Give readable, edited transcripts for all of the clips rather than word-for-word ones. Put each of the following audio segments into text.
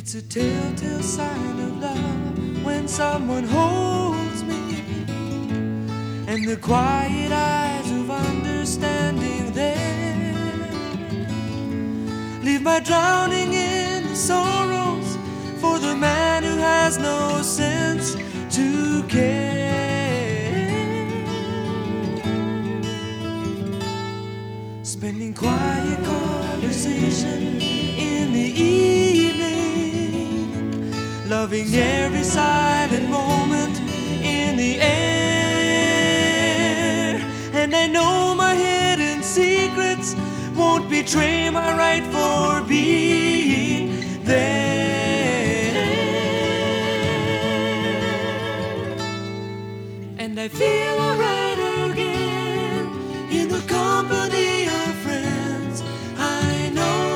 It's a telltale sign of love when someone holds me, and the quiet eyes of understanding there leave my drowning in the sorrows for the man who has no sense to care. Spending quiet conversation in the evening, loving every silent moment in the air. And I know my hidden secrets won't betray my right for being there. And I feel alright again in the company of friends I know.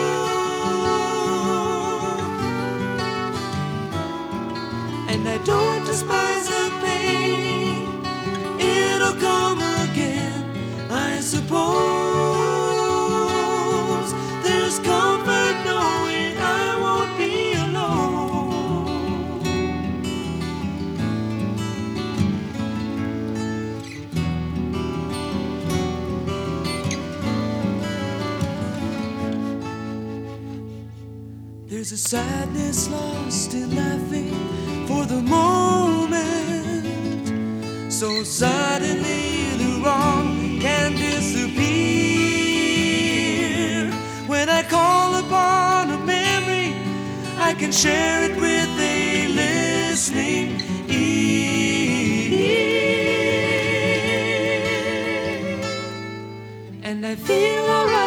And I don't despise the pain, it'll come again, I suppose. There's comfort knowing I won't be alone. There's a sadness lost in laughing for the moment, so suddenly the wrong can disappear. When I call upon a memory, I can share it with a listening ear. And I feel alright